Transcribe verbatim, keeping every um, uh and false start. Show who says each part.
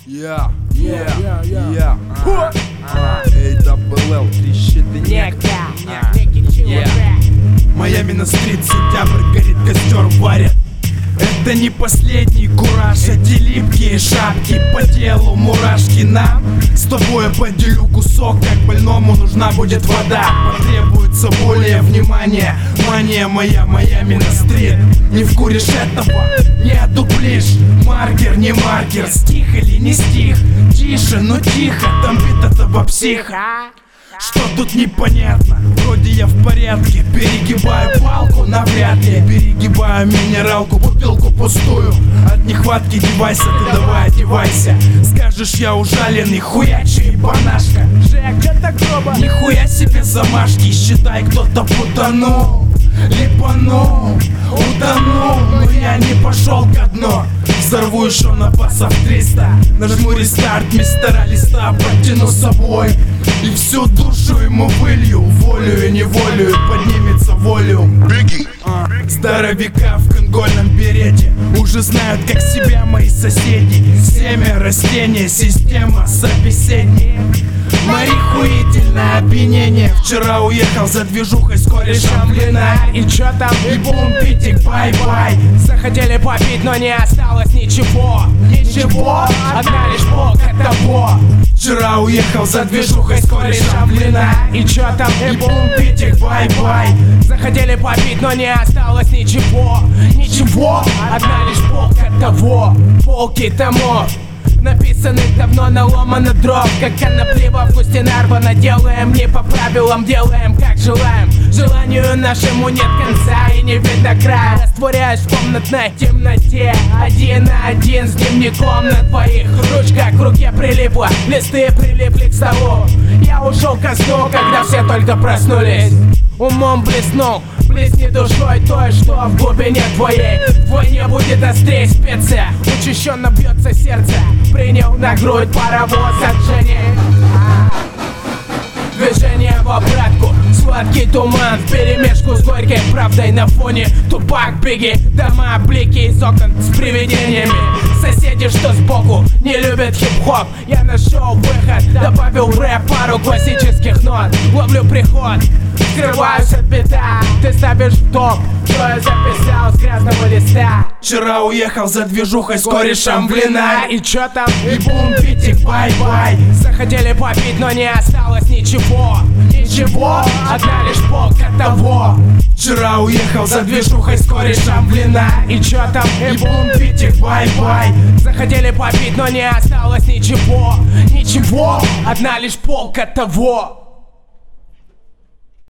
Speaker 1: Я, я, я, эй, дабл эл, трещит и некто.
Speaker 2: Майами на стрит, сентябрь, горит костер, варят. Это не последний кураж, эти липкие шапки по телу, мурашки. Нам с тобой я поделю кусок, как больному нужна будет вода. Потребуется более внимания, мания моя, Майами на стрит. Не вкуришь этого, не одуплишь. Маркер, не маркер, стих или не стих. Тише, но тихо, там бит этого психа. Что тут непонятно? Вроде я в порядке. Перегибаю палку, навряд ли. Перегибаю минералку, бутылку пустую. От нехватки девайса ты давай одевайся. Скажешь, я ужаленный, хуячий ебанашка. Жек, это грубо. Нихуя себе замашки, считай, кто-то потонул. Липанул, утонул, но я не пошел ко дну. Взорву еще на басов триста. Нажму рестарт, мистера листа подтяну с собой. И всю душу ему вылью, волю и неволю, поднимется волю. а, Здоровяка в конгольном берете уже знают, как себя мои соседи. Семя, растения, система, собеседник. Мои хуительное опьянение. Вчера уехал за движухой с корешем блина.
Speaker 3: И чё там?
Speaker 2: И бум-питик, бай-бай.
Speaker 3: Захотели попить, но не осталось ничего.
Speaker 2: Ничего,
Speaker 3: одна лишь полка того.
Speaker 2: Вчера уехал за движухой с корешем блина.
Speaker 3: И чё там?
Speaker 2: И бум-питик, бай-бай.
Speaker 3: Захотели попить, но не осталось ничего.
Speaker 2: Ничего,
Speaker 3: одна лишь полка того. Полки томов написаны давно, наломано дров. Как конопли во вкусе нарвано. Делаем не по правилам, делаем как желаем. Желанию нашему нет конца и не видно края. Растворяюсь в комнатной темноте, один на один с дневником на твоих. Ручка к руке прилипла, листы прилипли к столу. Я ушел ко сну, когда все только проснулись. Умом блеснул, блесни душой той, что в глубине твоей. Вдвойне будет острее специя, учащенно бьется сердце. Принял на грудь паровоз от Жени. Движение в обратку, сладкий туман вперемешку с горькой правдой на фоне. Тупак, беги, дома, блики из окон с привидениями. Соседи, что сбоку, не любят хип-хоп. Я нашел выход, добавил рэп, пару классических нот. Ловлю приход, скрываюсь от бита. Ты ставишь в топ, что я записал с грязного листа.
Speaker 2: Вчера уехал за движухой с корешем блина.
Speaker 3: И чё там?
Speaker 2: И бум-питик, бай-бай.
Speaker 3: Захотели попить, но не осталось ничего.
Speaker 2: Ничего,
Speaker 3: одна лишь полка того.
Speaker 2: Вчера уехал за движухой с корешем блина.
Speaker 3: И чё там?
Speaker 2: И бум-питик, бай-бай.
Speaker 3: Захотели попить, но не осталось ничего. Ничего, одна лишь полка того.